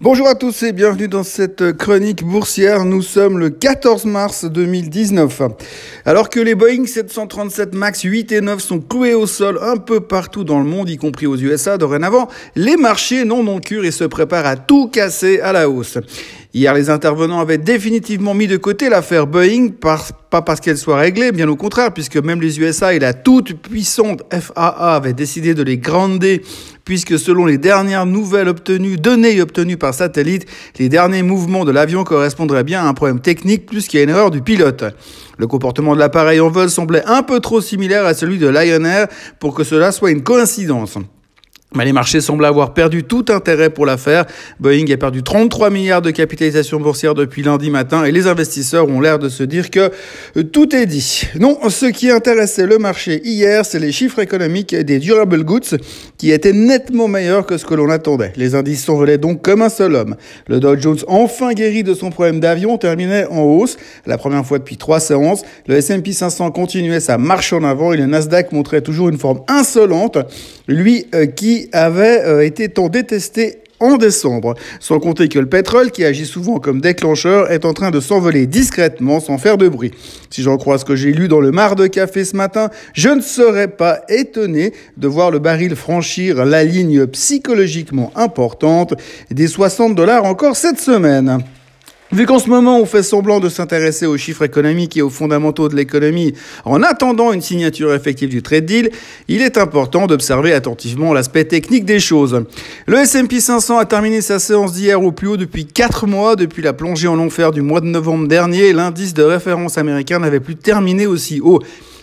Bonjour à tous et bienvenue dans cette chronique boursière. Nous sommes le 14 mars 2019. Alors que les Boeing 737 MAX 8 et 9 sont cloués au sol un peu partout dans le monde, y compris aux USA, dorénavant, les marchés n'en ont cure et se préparent à tout casser à la hausse. Hier, les intervenants avaient définitivement mis de côté l'affaire Boeing, pas parce qu'elle soit réglée, bien au contraire, puisque même les USA et la toute puissante FAA avaient décidé de les grander, puisque selon les dernières données obtenues par satellite, les derniers mouvements de l'avion correspondraient bien à un problème technique plus qu'à une erreur du pilote. Le comportement de l'appareil en vol semblait un peu trop similaire à celui de Lion Air pour que cela soit une coïncidence. Mais les marchés semblent avoir perdu tout intérêt pour l'affaire. Boeing a perdu 33 milliards de capitalisation boursière depuis lundi matin et les investisseurs ont l'air de se dire que tout est dit. Non, ce qui intéressait le marché hier, c'est les chiffres économiques des durable goods qui étaient nettement meilleurs que ce que l'on attendait. Les indices s'envolaient donc comme un seul homme. Le Dow Jones, enfin guéri de son problème d'avion, terminait en hausse, la première fois depuis 3 séances. Le S&P 500 continuait sa marche en avant et le Nasdaq montrait toujours une forme insolente, lui qui avait été tant détesté en décembre. Sans compter que le pétrole, qui agit souvent comme déclencheur, est en train de s'envoler discrètement sans faire de bruit. Si j'en crois ce que j'ai lu dans le Mar de Café ce matin, je ne serais pas étonné de voir le baril franchir la ligne psychologiquement importante des $60 encore cette semaine. Vu qu'en ce moment, on fait semblant de s'intéresser aux chiffres économiques et aux fondamentaux de l'économie en attendant une signature effective du trade deal, il est important d'observer attentivement l'aspect technique des choses. Le S&P 500 a terminé sa séance d'hier au plus haut depuis 4 mois. Depuis la plongée en enfer du mois de novembre dernier, l'indice de référence américain n'avait plus terminé aussi haut.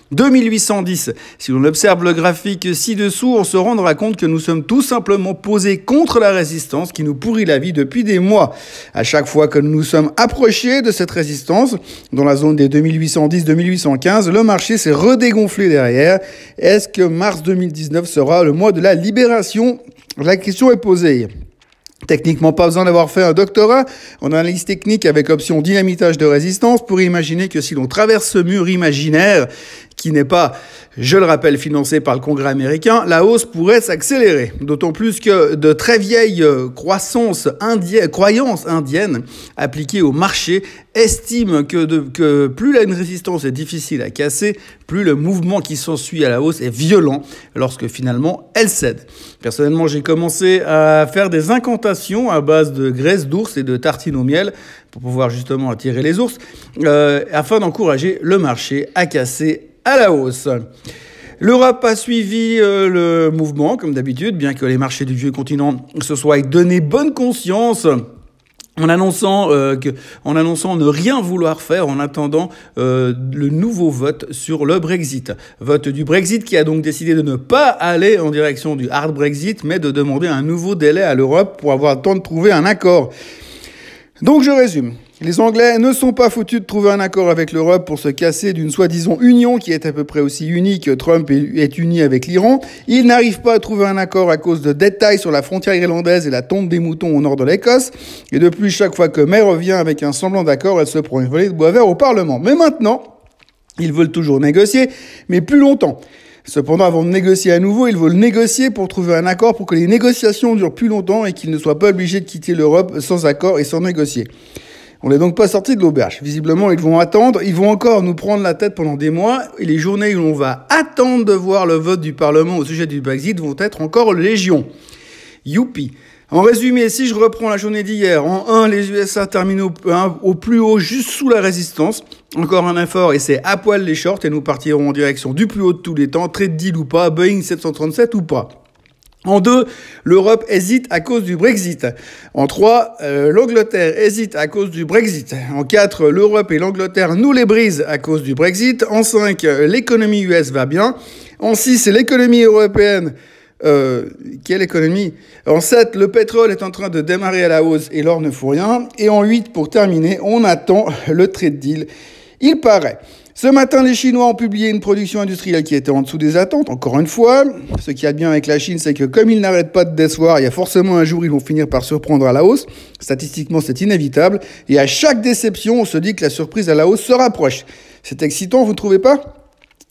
2810. Si l'on observe le graphique ci-dessous, on se rendra compte que nous sommes tout simplement posés contre la résistance qui nous pourrit la vie depuis des mois. À chaque fois que nous nous sommes approchés de cette résistance, dans la zone des 2810-2815, le marché s'est redégonflé derrière. Est-ce que mars 2019 sera le mois de la libération? La question est posée. Techniquement, pas besoin d'avoir fait un doctorat en analyse technique avec option dynamitage de résistance pour imaginer que si l'on traverse ce mur imaginaire, qui n'est pas, je le rappelle, financé par le Congrès américain, la hausse pourrait s'accélérer. D'autant plus que de très vieilles croyances indiennes appliquées au marché estiment que plus une résistance est difficile à casser, plus le mouvement qui s'ensuit à la hausse est violent lorsque finalement elle cède. Personnellement, j'ai commencé à faire des incantations à base de graisse d'ours et de tartines au miel pour pouvoir justement attirer les ours afin d'encourager le marché à casser à la hausse. L'Europe a suivi le mouvement, comme d'habitude, bien que les marchés du vieux continent se soient donné bonne conscience en annonçant ne rien vouloir faire en attendant le nouveau vote sur le Brexit. Vote du Brexit qui a donc décidé de ne pas aller en direction du hard Brexit, mais de demander un nouveau délai à l'Europe pour avoir le temps de trouver un accord. Donc je résume. Les Anglais ne sont pas foutus de trouver un accord avec l'Europe pour se casser d'une soi-disant union qui est à peu près aussi unie que Trump est uni avec l'Iran. Ils n'arrivent pas à trouver un accord à cause de détails sur la frontière irlandaise et la tonte des moutons au nord de l'Écosse. Et depuis, chaque fois que May revient avec un semblant d'accord, elle se prend une volée de bois vert au Parlement. Mais maintenant, ils veulent toujours négocier, mais plus longtemps. Cependant, avant de négocier à nouveau, ils veulent négocier pour trouver un accord pour que les négociations durent plus longtemps et qu'ils ne soient pas obligés de quitter l'Europe sans accord et sans négocier. On n'est donc pas sorti de l'auberge. Visiblement, ils vont attendre. Ils vont encore nous prendre la tête pendant des mois. Et les journées où on va attendre de voir le vote du Parlement au sujet du Brexit vont être encore légion. Youpi. En résumé, si je reprends la journée d'hier, en 1, les USA terminent au plus haut, juste sous la résistance. Encore un effort et c'est à poil les shorts et nous partirons en direction du plus haut de tous les temps, trade deal ou pas, Boeing 737 ou pas. En 2, l'Europe hésite à cause du Brexit. En 3, l'Angleterre hésite à cause du Brexit. En 4, l'Europe et l'Angleterre nous les brisent à cause du Brexit. En 5, l'économie US va bien. En 6, l'économie européenne. Quelle économie? En 7, le pétrole est en train de démarrer à la hausse et l'or ne fout rien. Et en 8, pour terminer, on attend le trade deal. Il paraît. Ce matin, les Chinois ont publié une production industrielle qui était en dessous des attentes, encore une fois. Ce qui a de bien avec la Chine, c'est que comme ils n'arrêtent pas de décevoir, il y a forcément un jour, ils vont finir par surprendre à la hausse. Statistiquement, c'est inévitable. Et à chaque déception, on se dit que la surprise à la hausse se rapproche. C'est excitant, vous ne trouvez pas ?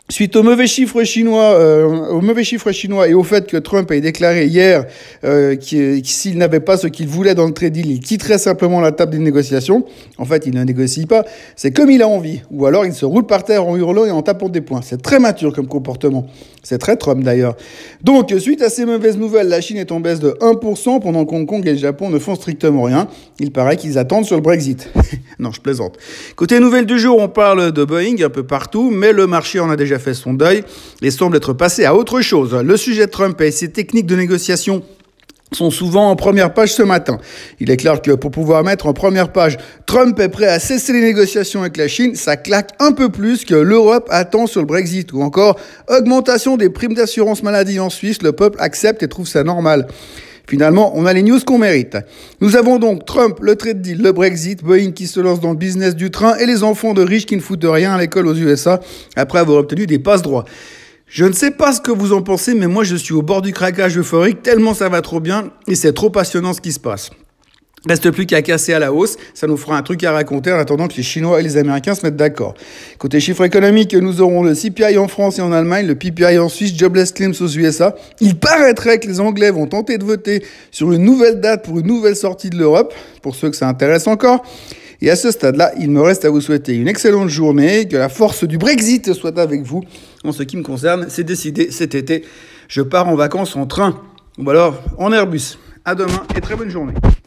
Suite aux mauvais chiffres chinois, et au fait que Trump ait déclaré hier s'il n'avait pas ce qu'il voulait dans le trade deal, il quitterait simplement la table des négociations. En fait, il ne négocie pas. C'est comme il a envie. Ou alors, il se roule par terre en hurlant et en tapant des poings. C'est très mature comme comportement. C'est très Trump d'ailleurs. Donc, suite à ces mauvaises nouvelles, la Chine est en baisse de 1% pendant que Hong Kong et le Japon ne font strictement rien. Il paraît qu'ils attendent sur le Brexit. Non, je plaisante. Côté nouvelles du jour, on parle de Boeing un peu partout, mais le marché en a déjà fait son deuil et semble être passé à autre chose. Le sujet de Trump et ses techniques de négociation sont souvent en première page ce matin. Il est clair que pour pouvoir mettre en première page Trump est prêt à cesser les négociations avec la Chine, ça claque un peu plus que l'Europe attend sur le Brexit, ou encore augmentation des primes d'assurance maladie en Suisse, le peuple accepte et trouve ça normal. Finalement, on a les news qu'on mérite. Nous avons donc Trump, le trade deal, le Brexit, Boeing qui se lance dans le business du train et les enfants de riches qui ne foutent rien à l'école aux USA après avoir obtenu des passe-droits. Je ne sais pas ce que vous en pensez, mais moi je suis au bord du craquage euphorique tellement ça va trop bien et c'est trop passionnant ce qui se passe. Reste plus qu'à casser à la hausse, ça nous fera un truc à raconter en attendant que les Chinois et les Américains se mettent d'accord. Côté chiffres économiques, nous aurons le CPI en France et en Allemagne, le PPI en Suisse, Jobless Claims aux USA. Il paraîtrait que les Anglais vont tenter de voter sur une nouvelle date pour une nouvelle sortie de l'Europe, pour ceux que ça intéresse encore. Et à ce stade-là, il me reste à vous souhaiter une excellente journée, que la force du Brexit soit avec vous. En ce qui me concerne, c'est décidé, cet été, je pars en vacances en train, ou alors en Airbus. À demain et très bonne journée.